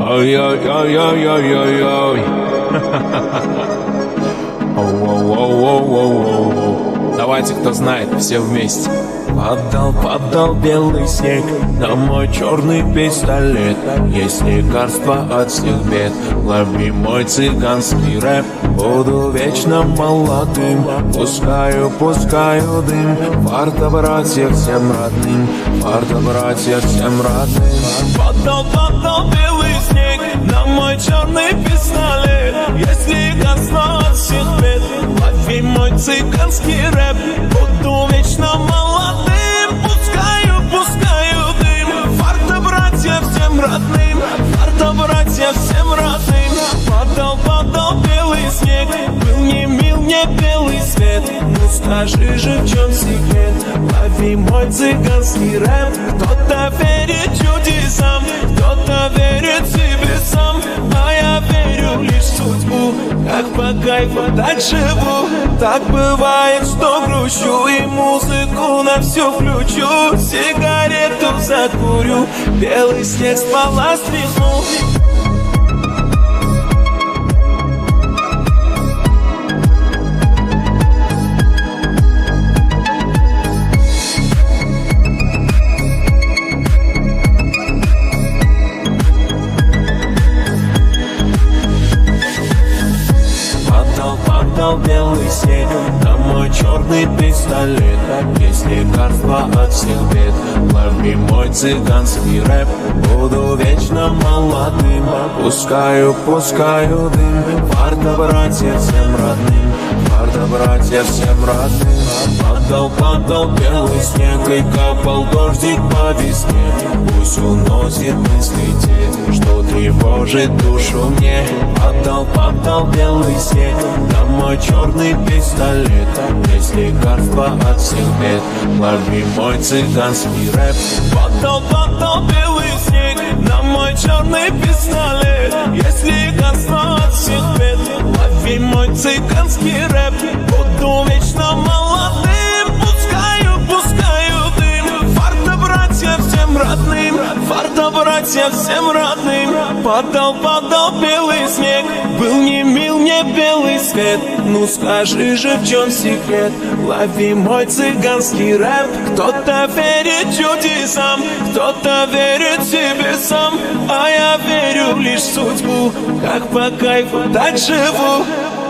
Ой-ой-ой-ой-ой-ой-ой. Оу-оу-оу-оу-оу-оу. Давайте, кто знает, все вместе. Падал белый снег на мой черный пистолет. Есть лекарство от всех бед. Лови мой цыганский рэп. Буду вечно молодым. Пускаю дым. Варта, братья, всем родным. Варта, братья, всем родным. Падал белый снег на мой черный пистолет. Есть лекарство от всех бед. Лови мой цыганский рэп. Буду вечно молодым. Пускаю дым. Варта, братья, всем родным. Варта, братья, всем родным. Падал белый снег. Был не мил мне белый свет. Ну скажи же, в чем секрет? Лови мой цыганский рэп. Кто-то верит чудесам, кто-то верит себе сам. А я верю лишь в судьбу. Как по кайфу, так живу. Так бывает, что грущу. И музыку на всю включу. Сигарету закурю. Белый снег с пола стряхну. Падал белый снег на мой черный пистолет. Есть лекарство от всех бед. Лови мой цыганский рэп. Буду вечно молодым. Пускаю дым. Варта, братья, всем родным. Варта, братья, всем родным. Падал белый снег и капал дождик по весне. Пусть уносит мысли те, что тревожит душу мне. Падал белый снег на мой черный пистолет. Есть лекарство от всех бед. Лови мой цыганский рэп. Падал белый снег на мой черный пистолет. Есть лекарство от всех бед. Лови мой цыганский рэп. Буду вечно молодым. Пускаю дым. Варта, братья, всем родным. Варта, братья, всем родным. Падал белый снег. Был не мил мне белый свет. Ну скажи же, в чем секрет? Лови мой цыганский рэп. Кто-то верит чудесам, кто-то верит себе сам. А я верю лишь в судьбу. Как по кайфу, так живу.